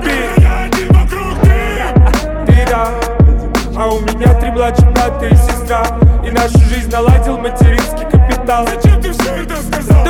убить. Ты да, а у меня 3 младших брата и сестра. И нашу жизнь наладил материнский капитал. Зачем ты все это сказал?